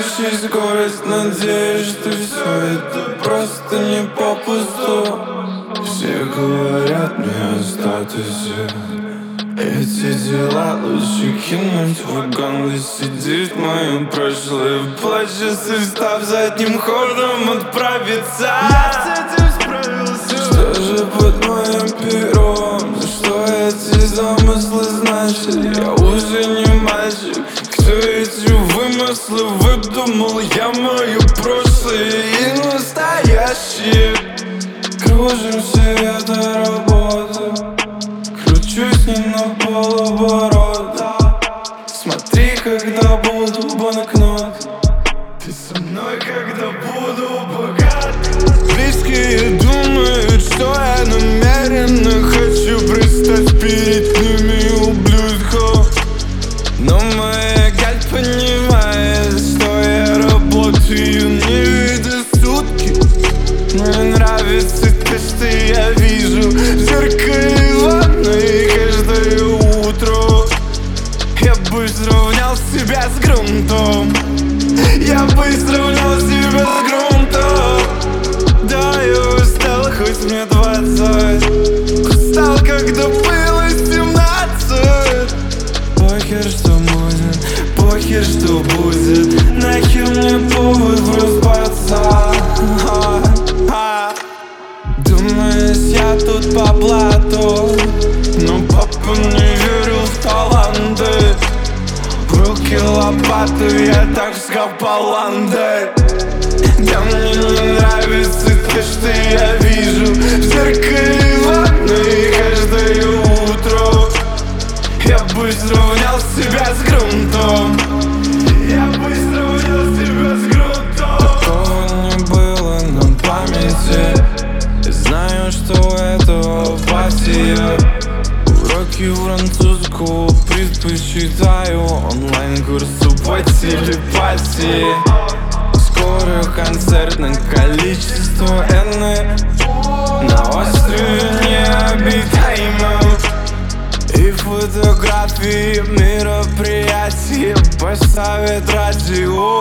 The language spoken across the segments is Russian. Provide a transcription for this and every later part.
Набирающий скорость, надеюсь, что все это просто не попусту. Все говорят мне о статусе, эти дела лучше кинуть в вагон и сидеть в моем прошлом. Плача, став задним ходом отправиться. Я с этим справился. Что же под моим пером? Что эти замыслы значат? Я уже не мальчик. Кто эти вымыслы выдумал? Я мое прошлое и настоящее. Кружимся, это работа. Кручусь не на полоборота. Смотри, когда буду банкнот. Ты со мной, когда буду богат. Близкие думают, что я намеренно хочу предстать перед ними ублюдком. Но моя гать понимает, что я работаю не видя сутки. Мне нравится то, что я вижу в зеркале ванной каждое утро. Я бы сравнял себя с грунтом. Я бы сравнял себя с грунтом. Да, я устал, хоть мне 20. Устал, когда было 17. Похер, что будет, похер, что будет. Нахер мне повод проспаться. Думаешь, я тут по блату, но папа не верил в таланты. В руки лопату, я так вскопал ланды. Да мне не нравится то, что я вижу в зеркале ванной каждое утро. Я бы сравнял себя с грунтом. Я бы сравнял себя с грунтом. Такого не было на памяти. Знаю, что это апатия. Уроки французского предпочитаю онлайн-курсу по телепатии. Скоро концертное количество N на острове необитаемом. И фотографии мероприятий поставят радио.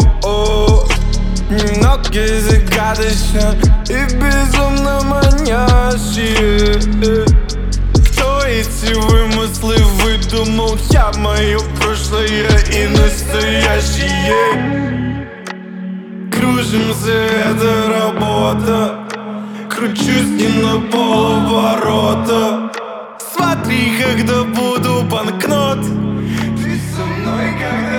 Немного загадочно и безумно манящие. Кто эти вымыслы выдумал? Я мое прошлое и настоящее. Кружимся, это работа. Кручусь не на полоборота. Смотри, когда буду банкнот. Ты со мной, когда